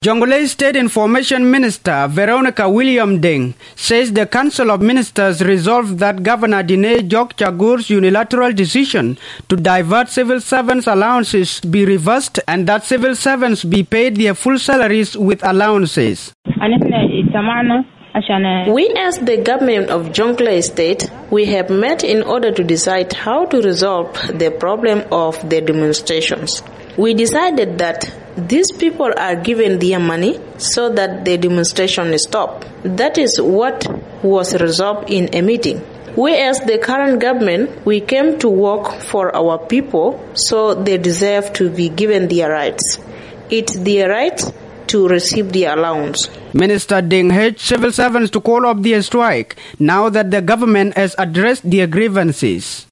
Jonglei State Information Minister Veronica William Deng says the Council of Ministers resolved that Governor Diney Jock Chagur's unilateral decision to divert civil servants' allowances be reversed and that civil servants be paid their full salaries with allowances. We as the government of Jonglei State, we have met in order to decide how to resolve the problem of the demonstrations. We decided that these people are given their money so that the demonstration stop. That is what was resolved in a meeting. We as the current government, we came to work for our people, so they deserve to be given their rights. It's their right to receive the allowance. Minister Deng urged civil servants to call off their strike now that the government has addressed their grievances.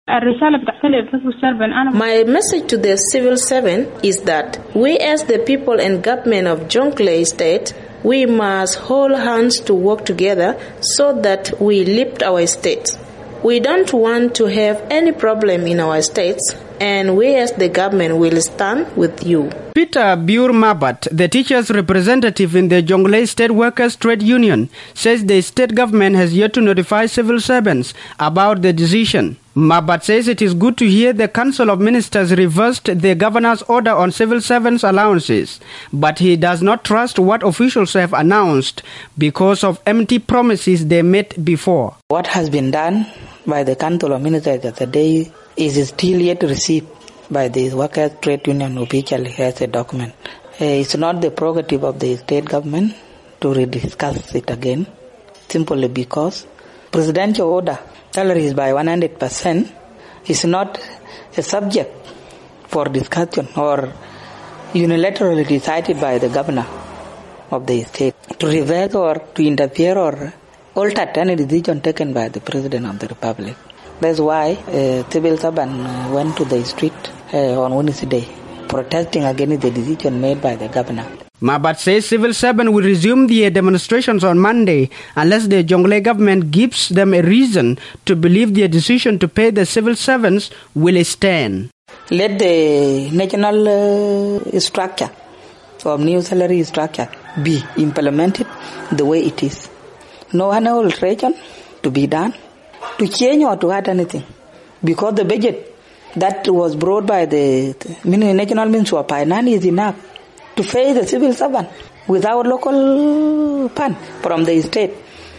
My message to the civil servant is that we as the people and government of Jonglei State, we must hold hands to work together so that we lift our state. We don't want to have any problem in our states, and we as the government will stand with you. Peter Bur Mabat, the teachers' representative in the Jonglei State Workers' Trade Union, says the state government has yet to notify civil servants about the decision. Mabat says it is good to hear the Council of Ministers reversed the governor's order on civil servants' allowances, but he does not trust what officials have announced because of empty promises they made before. What has been done by the Council of Ministers today is still yet received by the Workers' Trade Union officially as a document. It's not the prerogative of the state government to rediscuss it again, simply because presidential order, salaries by 100%, is not a subject for discussion or unilaterally decided by the governor of the state to reverse or to interfere or alter any decision taken by the President of the Republic. That's why civil servants went to the street on Wednesday, protesting against the decision made by the governor. Mabat says civil servants will resume their demonstrations on Monday unless the Jonglei government gives them a reason to believe their decision to pay the civil servants will stand. Let the national structure of new salary structure be implemented the way it is. No any alteration to be done, to change or to add anything. Because the budget that was brought by the National Ministry of Finance is enough to pay the civil servant without local fund from the state.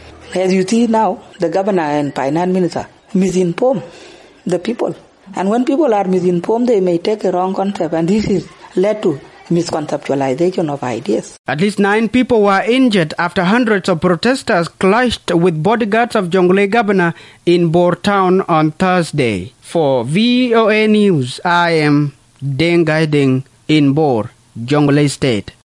As you see now, the governor and finance minister misinform the people. And when people are misinformed, they may take a wrong concept, and this is led to misconceptualization of ideas. At least 9 people were injured after hundreds of protesters clashed with bodyguards of Jonglei governor in Bor town on Thursday. For VOA News, I am Deng Gai Deng in Bor, Jonglei State.